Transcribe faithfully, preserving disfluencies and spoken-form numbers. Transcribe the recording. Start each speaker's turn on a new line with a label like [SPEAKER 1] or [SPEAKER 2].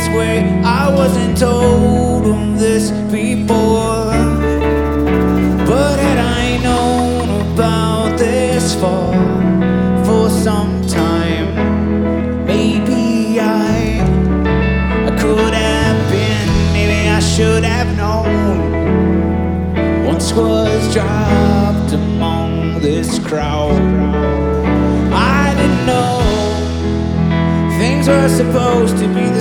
[SPEAKER 1] this way. I wasn't told of this before, but had I known about this for for some time, maybe I I could have been, maybe I should have known. Once was dropped among this crowd. I didn't know things were supposed to be the